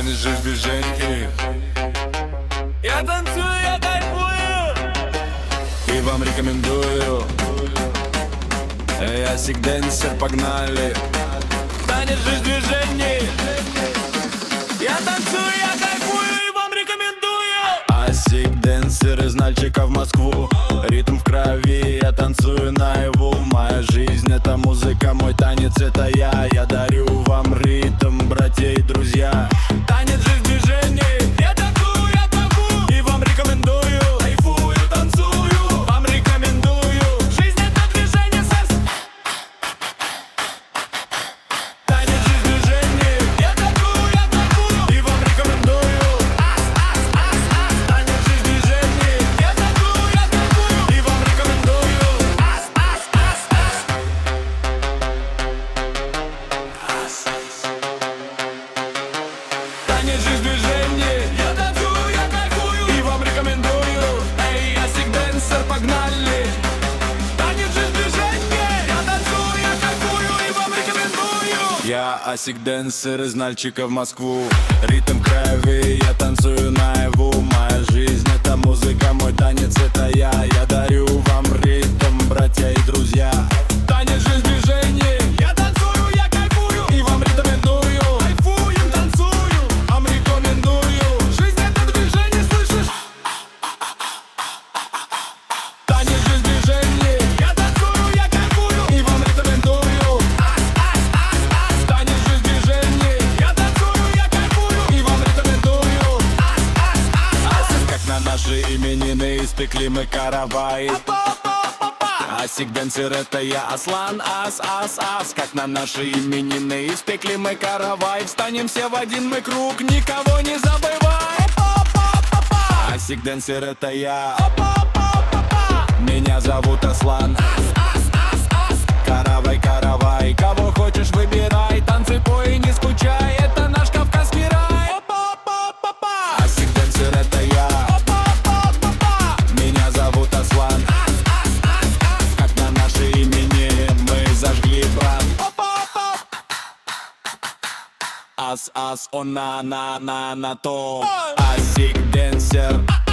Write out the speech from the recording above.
Танец же движений. Я танцую, я кайфую, и вам рекомендую. Я сик-денсер, погнали. Танец же движений. Я танцую, я кайфую, и вам рекомендую. Сик-денсер из Нальчика в Москву. Ритм в крови, я танцую наяву. Моя жизнь — это музыка, мой танец — это я. Я дарю вам ритм, братья и друзья. Танец же в движении. Я танцую, я кайфую, и вам рекомендую. Кайфую, танцую, вам рекомендую. Жизнь — это движение, секс. Танец же в движении. Я танцую, я кайфую, и вам рекомендую. Танец же в движении. Я танцую, я кайфую, и вам рекомендую. Танец же в движении. Я танцую, я кайфую, и вам рекомендую. Эй, я сик-денсер, погнали. Танец же в движении. Я танцую, я кайфую, и вам рекомендую. Я асик-денсер из Нальчика в Москву. Ритм в крови, я танцую наяву. Моя жизнь — это музыка, мой танец — это я. Я дарю вам ритм, братья и друзья. Танец же в движении. Я танцую, я кайфую, и вам рекомендую. Кайфуем, танцую, вам рекомендую. Жизнь — это движение, слышишь? Танец же в движении. Я танцую, я кайфую, и вам рекомендую. Танец же в движении. Я танцую, я кайфую, и вам рекомендую. Как на наши именины испекли мы каравай. Сик-денсер — это я, Аслан, ас. Как на наши именины испекли мы каравай. Встанем все в один мы круг, никого не забывай. Сик-денсер — это я. Меня зовут Аслан. Каравай, каравай, кого хочешь выбирай. Танцы пой и не скучай, это наш кавказский рай. Сик-денсер — это я. Меня зовут Аслан. Как на наши имени мы зажгли брат. Ас, он на то. Сик-денсер.